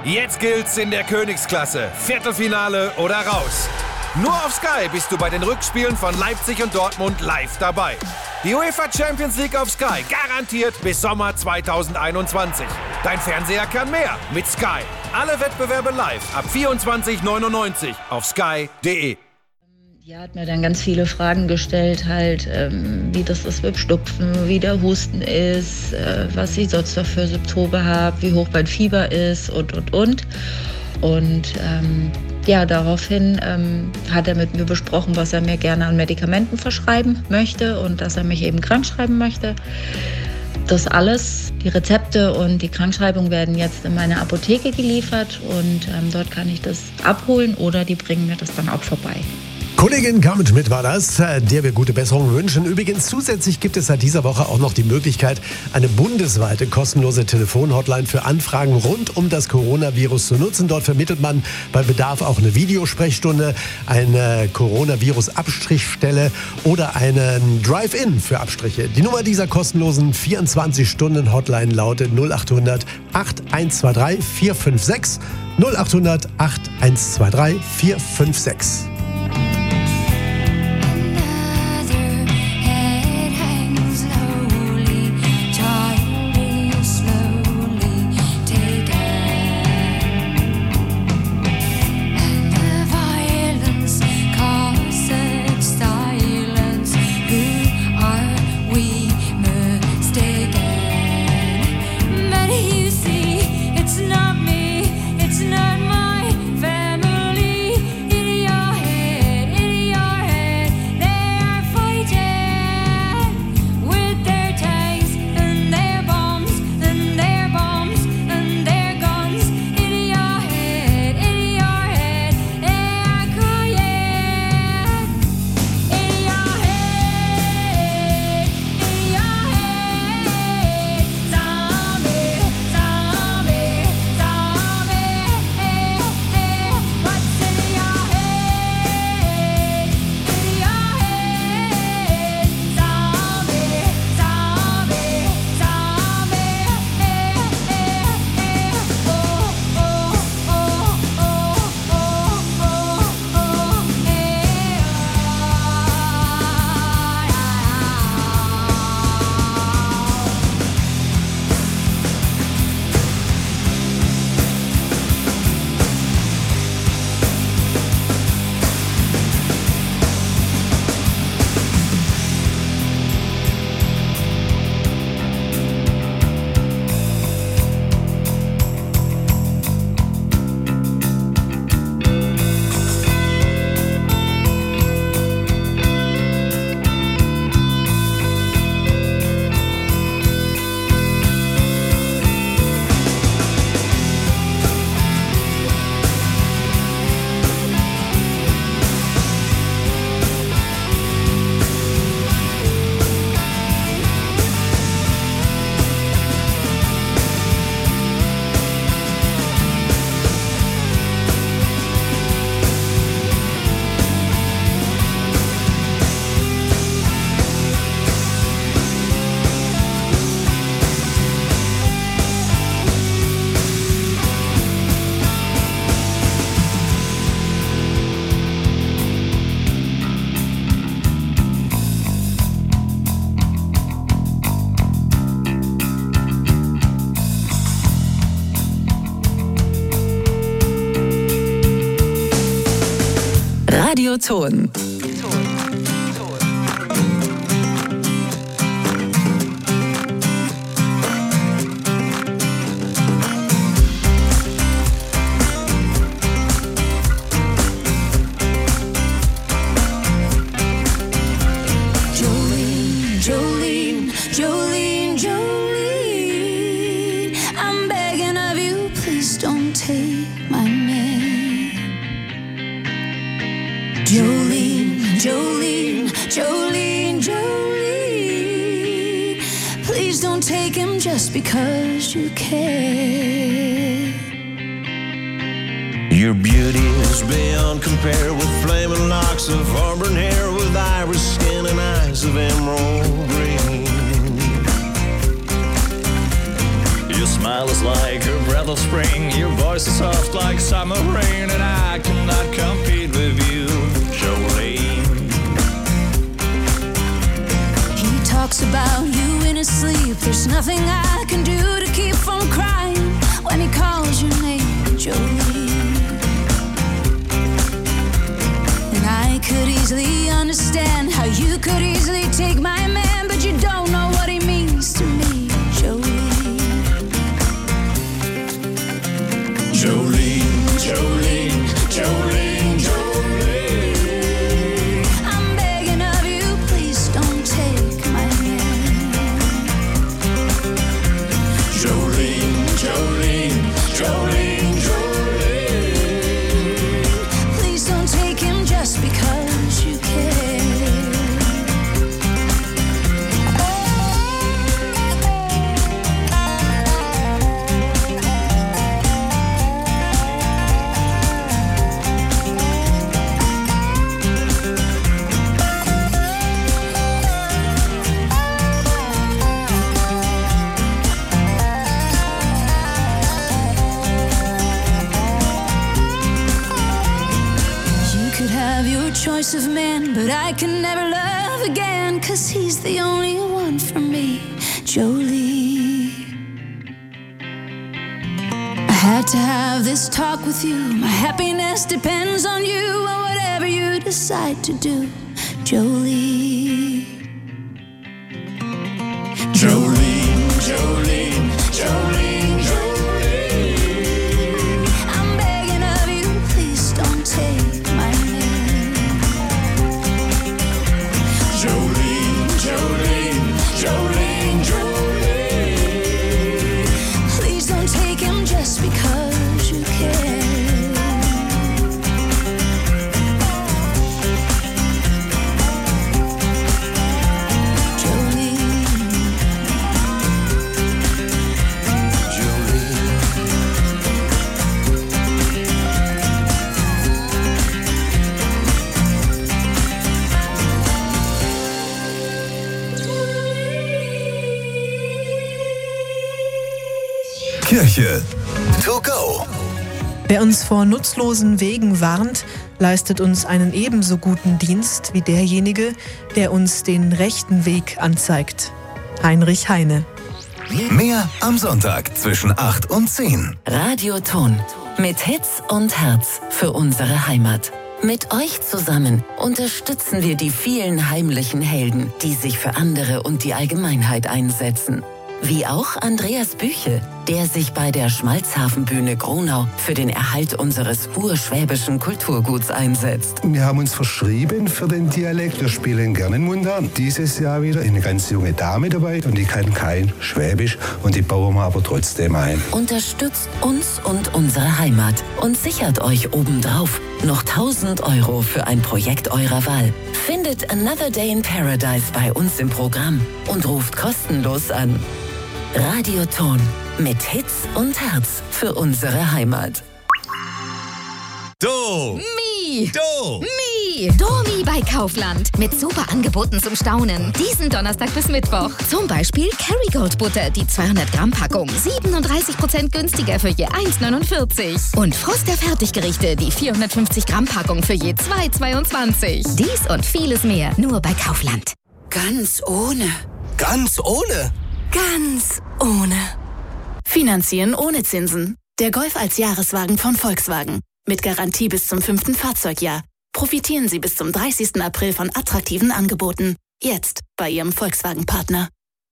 Jetzt gilt's in der Königsklasse. Viertelfinale oder raus. Nur auf Sky bist du bei den Rückspielen von Leipzig und Dortmund live dabei. Die UEFA Champions League auf Sky, garantiert bis Sommer 2021. Dein Fernseher kann mehr mit Sky. Alle Wettbewerbe live ab 24,99 auf sky.de. Die hat mir dann ganz viele Fragen gestellt, halt, wie das ist mit Schnupfen, wie der Husten ist, was ich sonst noch für Symptome habe, wie hoch mein Fieber ist und. Und daraufhin hat er mit mir besprochen, was er mir gerne an Medikamenten verschreiben möchte und dass er mich eben krankschreiben möchte. Das alles, die Rezepte und die Krankschreibung werden jetzt in meine Apotheke geliefert und dort kann ich das abholen oder die bringen mir das dann auch vorbei. Kollegin Carmen Schmidt war das, der wir gute Besserung wünschen. Übrigens zusätzlich gibt es seit dieser Woche auch noch die Möglichkeit, eine bundesweite kostenlose Telefonhotline für Anfragen rund um das Coronavirus zu nutzen. Dort vermittelt man bei Bedarf auch eine Videosprechstunde, eine Coronavirus-Abstrichstelle oder einen Drive-In für Abstriche. Die Nummer dieser kostenlosen 24-Stunden-Hotline lautet 0800 8123 456 0800 8123 456. Radioton. Because you care. Your beauty is beyond compare, with flaming locks of auburn hair, with iris skin and eyes of emerald green. Your smile is like a breath of spring. Your voice is soft like summer rain, and I cannot compete with you, Jolene. He talks about you in his sleep. There's nothing I can do to keep from crying when he calls your name, Jolene. And I could easily understand how you could easily take my man, but you don't know what he means to me, Jolene. Jolene, Jolene, Jolene, Jolene. I'm begging of you, please don't take my man. Jolene, Jolene, Jolene, Jolene. Please don't take him just because you can. Choice of man, but I can never love again, 'cause he's the only one for me, Jolie. I had to have this talk with you. My happiness depends on you and whatever you decide to do, Jolie. Jolene, Jolene, Jolene, Jolene. I'm begging of you, please don't take my Jolene, Jolene, Jolene, Jolene. Please don't take him just because you can. Jolene, Jolene. Kirche to go. Wer uns vor nutzlosen Wegen warnt, leistet uns einen ebenso guten Dienst wie derjenige, der uns den rechten Weg anzeigt. Heinrich Heine. Mehr am Sonntag zwischen 8 und 10. Radioton. Mit Hits und Herz für unsere Heimat. Mit euch zusammen unterstützen wir die vielen heimlichen Helden, die sich für andere und die Allgemeinheit einsetzen. Wie auch Andreas Büche, der sich bei der Schmalzhafenbühne Gronau für den Erhalt unseres urschwäbischen Kulturguts einsetzt. Wir haben uns verschrieben für den Dialekt. Wir spielen gerne in Mundart. Dieses Jahr wieder eine ganz junge Dame dabei und die kann kein Schwäbisch und die bauen wir aber trotzdem ein. Unterstützt uns und unsere Heimat und sichert euch obendrauf noch 1.000 € für ein Projekt eurer Wahl. Findet Another Day in Paradise bei uns im Programm und ruft kostenlos an. Radioton mit Hits und Herz für unsere Heimat. Do. Mi. Do. Mi. Domi bei Kaufland. Mit super Angeboten zum Staunen. Diesen Donnerstag bis Mittwoch. Zum Beispiel Kerrygold Butter, die 200 Gramm Packung. 37% günstiger für je 1,49. Und Froster Fertiggerichte, die 450 Gramm Packung für je 2,22. Dies und vieles mehr nur bei Kaufland. Ganz ohne. Ganz ohne. Ganz ohne. Finanzieren ohne Zinsen. Der Golf als Jahreswagen von Volkswagen. Mit Garantie bis zum 5. Fahrzeugjahr. Profitieren Sie bis zum 30. April von attraktiven Angeboten. Jetzt bei Ihrem Volkswagen-Partner.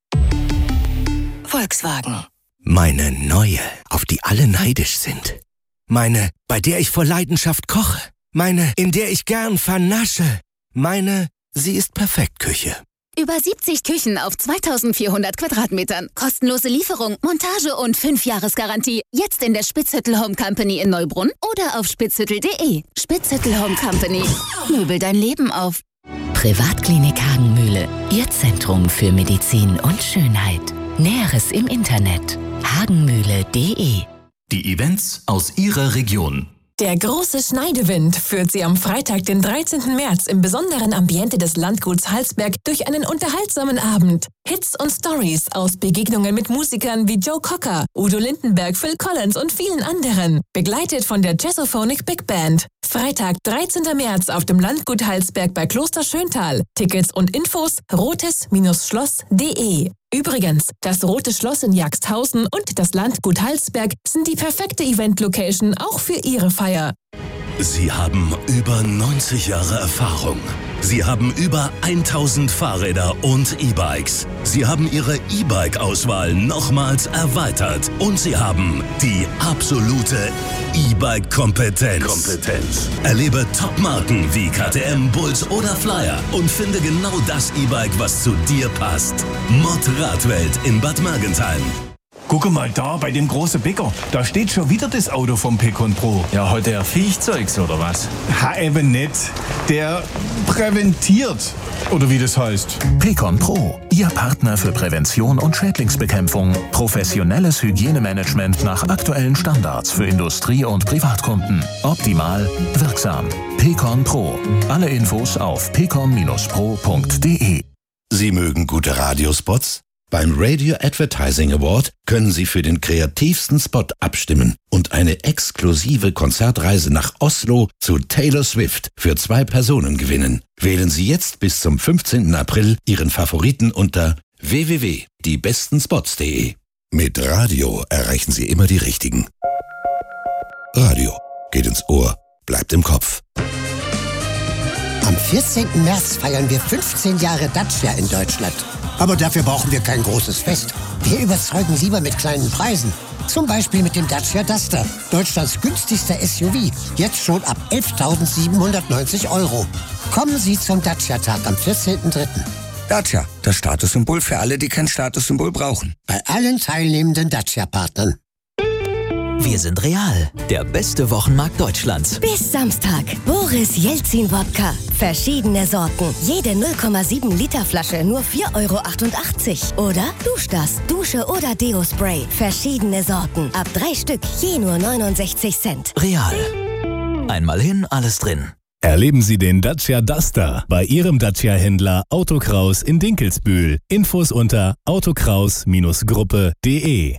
Volkswagen. Meine neue, auf die alle neidisch sind. Meine, bei der ich vor Leidenschaft koche. Meine, in der ich gern vernasche. Meine, sie ist perfekt Küche. Über 70 Küchen auf 2400 Quadratmetern. Kostenlose Lieferung, Montage und 5-Jahres-Garantie. Jetzt in der Spitzhüttel Home Company in Neubrunn oder auf spitzhüttel.de. Spitzhüttel Home Company. Möbel dein Leben auf. Privatklinik Hagenmühle. Ihr Zentrum für Medizin und Schönheit. Näheres im Internet. hagenmühle.de. Die Events aus Ihrer Region. Der große Schneidewind führt Sie am Freitag, den 13. März im besonderen Ambiente des Landguts Halsberg durch einen unterhaltsamen Abend. Hits und Stories aus Begegnungen mit Musikern wie Joe Cocker, Udo Lindenberg, Phil Collins und vielen anderen. Begleitet von der Jazzophonic Big Band. Freitag, 13. März auf dem Landgut Halsberg bei Kloster Schöntal. Tickets und Infos rotes-schloss.de. Übrigens, das Rote Schloss in Jagsthausen und das Landgut Halsberg sind die perfekte Event-Location auch für Ihre Feier. Sie haben über 90 Jahre Erfahrung. Sie haben über 1000 Fahrräder und E-Bikes. Sie haben Ihre E-Bike-Auswahl nochmals erweitert. Und Sie haben die absolute E-Bike-Kompetenz. Erlebe Top-Marken wie KTM, Bulls oder Flyer und finde genau das E-Bike, was zu dir passt. Mod Radwelt in Bad Mergentheim. Guck mal da, bei dem großen Bäcker. Da steht schon wieder das Auto vom Pecon Pro. Ja, hat der Viechzeugs oder was? Ha, eben nicht. Der präventiert. Oder wie das heißt. Pecon Pro. Ihr Partner für Prävention und Schädlingsbekämpfung. Professionelles Hygienemanagement nach aktuellen Standards für Industrie- und Privatkunden. Optimal, wirksam. Pecon Pro. Alle Infos auf pecon-pro.de. Sie mögen gute Radiospots? Beim Radio Advertising Award können Sie für den kreativsten Spot abstimmen und eine exklusive Konzertreise nach Oslo zu Taylor Swift für 2 Personen gewinnen. Wählen Sie jetzt bis zum 15. April Ihren Favoriten unter www.diebestenspots.de. Mit Radio erreichen Sie immer die Richtigen. Radio geht ins Ohr, bleibt im Kopf. Am 14. März feiern wir 15 Jahre Dacia in Deutschland. Aber dafür brauchen wir kein großes Fest. Wir überzeugen lieber mit kleinen Preisen. Zum Beispiel mit dem Dacia Duster, Deutschlands günstigster SUV. Jetzt schon ab 11.790 €. Kommen Sie zum Dacia-Tag am 14.3. Dacia, das Statussymbol für alle, die kein Statussymbol brauchen. Bei allen teilnehmenden Dacia-Partnern. Wir sind Real, der beste Wochenmarkt Deutschlands. Bis Samstag. Boris Jelzin Wodka. Verschiedene Sorten. Jede 0,7 Liter Flasche nur 4,88 €. Oder Dusch das. Dusche oder Deo-Spray. Verschiedene Sorten. Ab 3 Stück. Je nur 69 Cent. Real. Einmal hin, alles drin. Erleben Sie den Dacia Duster bei Ihrem Dacia-Händler Autokraus in Dinkelsbühl. Infos unter autokraus-gruppe.de.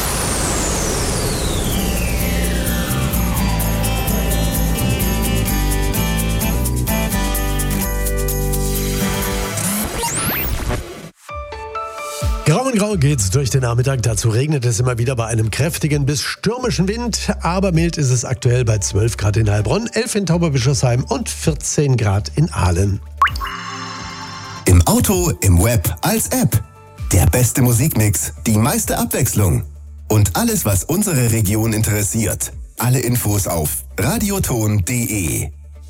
Grau in Grau geht's durch den Nachmittag. Dazu regnet es immer wieder bei einem kräftigen bis stürmischen Wind. Aber mild ist es aktuell bei 12 Grad in Heilbronn, 11 in Tauberbischofsheim und 14 Grad in Aalen. Im Auto, im Web, als App. Der beste Musikmix, die meiste Abwechslung. Und alles, was unsere Region interessiert. Alle Infos auf radioton.de.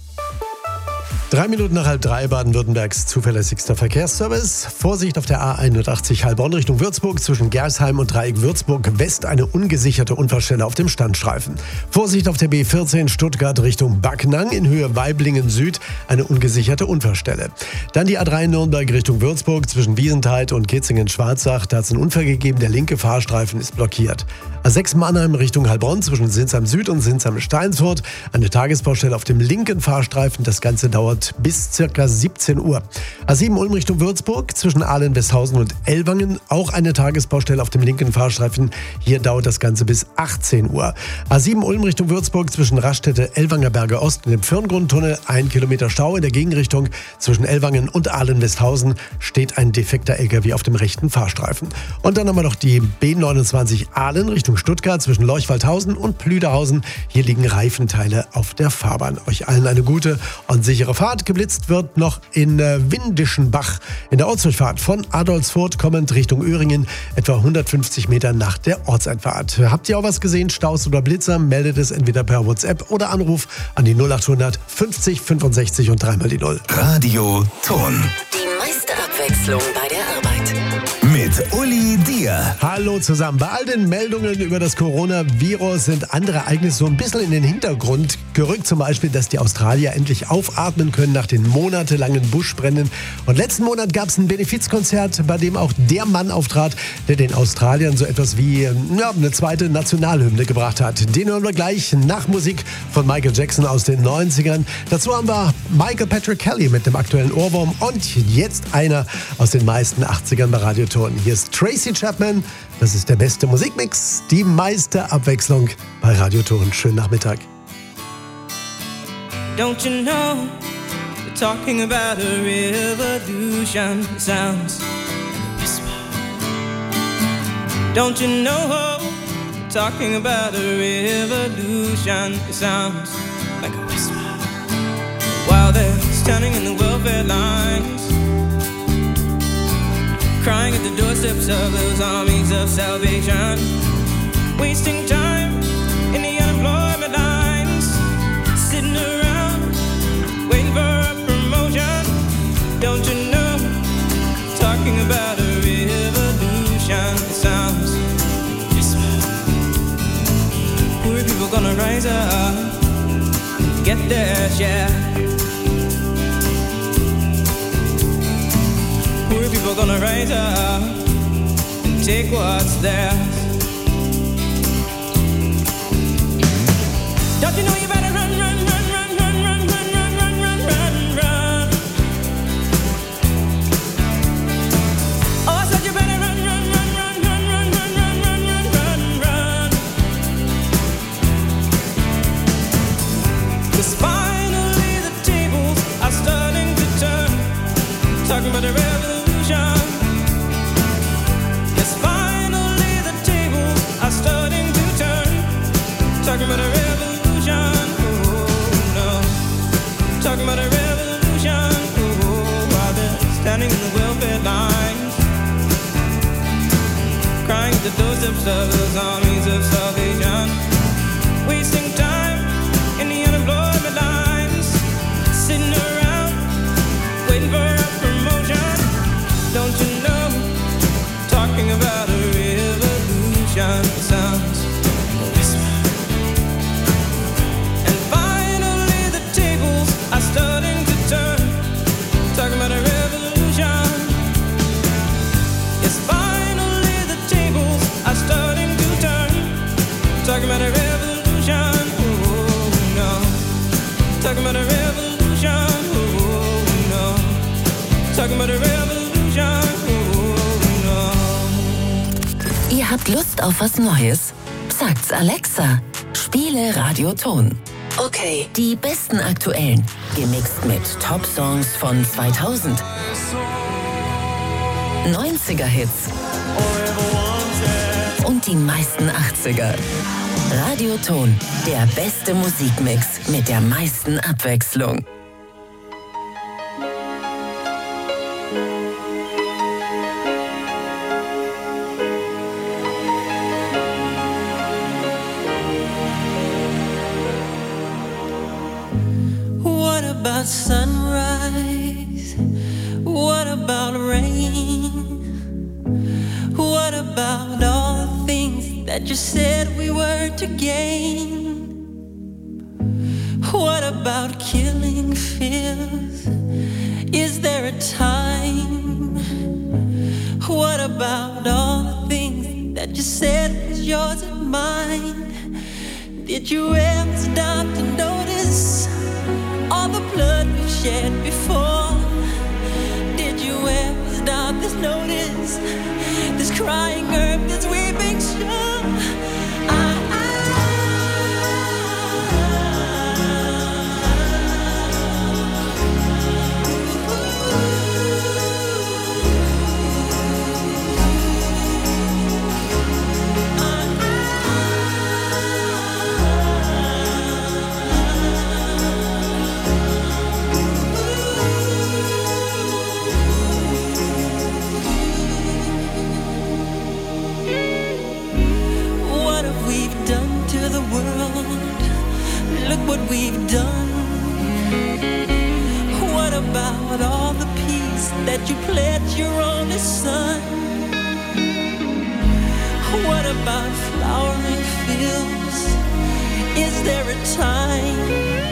3 Minuten nach 2:30 Baden-Württembergs zuverlässigster Verkehrsservice. Vorsicht auf der A81 Heilbronn Richtung Würzburg zwischen Gersheim und Dreieck Würzburg West eine ungesicherte Unfallstelle auf dem Standstreifen. Vorsicht auf der B14 Stuttgart Richtung Backnang in Höhe Weiblingen Süd eine ungesicherte Unfallstelle. Dann die A3 Nürnberg Richtung Würzburg zwischen Wiesentheit und Kitzingen-Schwarzach. Da hat es einen Unfall gegeben, der linke Fahrstreifen ist blockiert. A6 Mannheim Richtung Heilbronn zwischen Sinsheim Süd und Sinsheim Steinsfurt eine Tagesbaustelle auf dem linken Fahrstreifen. Das Ganze dauert bis ca. 17 Uhr. A7 Ulm Richtung Würzburg zwischen Ahlen-Westhausen und Ellwangen auch eine Tagesbaustelle auf dem linken Fahrstreifen. Hier dauert das Ganze bis 18 Uhr. A7 Ulm Richtung Würzburg zwischen Raststätte Ellwanger Berge Ost und dem Firngrundtunnel 1 Kilometer Stau in der Gegenrichtung. Zwischen Ellwangen und Ahlen-Westhausen steht ein defekter LKW auf dem rechten Fahrstreifen. Und dann haben wir noch die B29 Ahlen Richtung Stuttgart zwischen Leuchwaldhausen und Plüderhausen. Hier liegen Reifenteile auf der Fahrbahn. Euch allen eine gute und sichere Fahrt. Geblitzt wird noch in Windischenbach. In der Ortsdurchfahrt von Adolfsfurt kommend Richtung Öhringen, etwa 150 Meter nach der Ortseinfahrt. Habt ihr auch was gesehen, Staus oder Blitzer? Meldet es entweder per WhatsApp oder Anruf an die 0800 50 65 und 3 mal die 0. Radio Ton. Die meiste Abwechslung bei der Arbeit. Mit mit Uli Dier. Hallo zusammen. Bei all den Meldungen über das Coronavirus sind andere Ereignisse so ein bisschen in den Hintergrund gerückt. Zum Beispiel, dass die Australier endlich aufatmen können nach den monatelangen Buschbränden. Und letzten Monat gab es ein Benefizkonzert, bei dem auch der Mann auftrat, der den Australiern so etwas wie eine zweite Nationalhymne gebracht hat. Den hören wir gleich nach Musik von Michael Jackson aus den 90ern. Dazu haben wir Michael Patrick Kelly mit dem aktuellen Ohrwurm und jetzt einer aus den meisten 80ern bei Radioton. Hier ist Tracy Chapman. Das ist der beste Musikmix, die meiste Abwechslung bei Radioton. Schönen Nachmittag. Don't you know, we're talking about a revolution. It sounds like a whisper. Don't you know, we're talking about a revolution. It sounds like a whisper. While they're standing in the welfare lines, crying at the doorsteps of those armies of salvation, wasting time in the unemployment lines, sitting around waiting for a promotion. Don't you know, talking about a revolution. It sounds whisper. Poor people gonna rise up, get their share. Poor people gonna rise up and take what's theirs. Don't you know you better run, run, run, run, run, run, run, run, run, run, run, run. Oh, I said you better run, run, run, run, run, run, run, run, run, run, run. 'Cause finally the tables are starting to turn. Talking about the revolution. Yes, finally the tables are starting to turn. Talking about a revolution. Oh no. Talking about a revolution. Oh, while they're standing in the welfare lines, crying at the doorsteps of those armies of salvation, wasting time in the unemployment lines, sitting around waiting for a promotion. Don't you know, talking about a revolution. It sounds like a whisper. And finally the tables are starting to turn. Talking about a revolution. Yes, finally the tables are starting to turn. Talking about a revolution. Oh no. Talking about a revolution. Oh no. Talking about a revolution. Ihr habt Lust auf was Neues? Sagt's Alexa. Spiele Radioton. Okay, die besten aktuellen, gemixt mit Top-Songs von 2000. 90er-Hits. Und die meisten 80er. Radioton, der beste Musikmix mit der meisten Abwechslung. What about sunrise? What about rain? What about all the things that you said we were to gain? What about killing fears? Is there a time? What about all the things that you said was yours and mine? Did you ever stop to notice all the blood we've shed before? Did you ever stop to notice this crying earth, this weeping shore? Look what we've done. What about all the peace that you pledged your only son? What about flowering fields? Is there a time?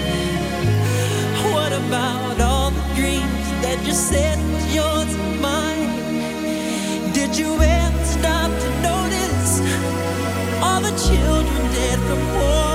What about all the dreams that you said was yours and mine? Did you ever stop to notice all the children dead from war?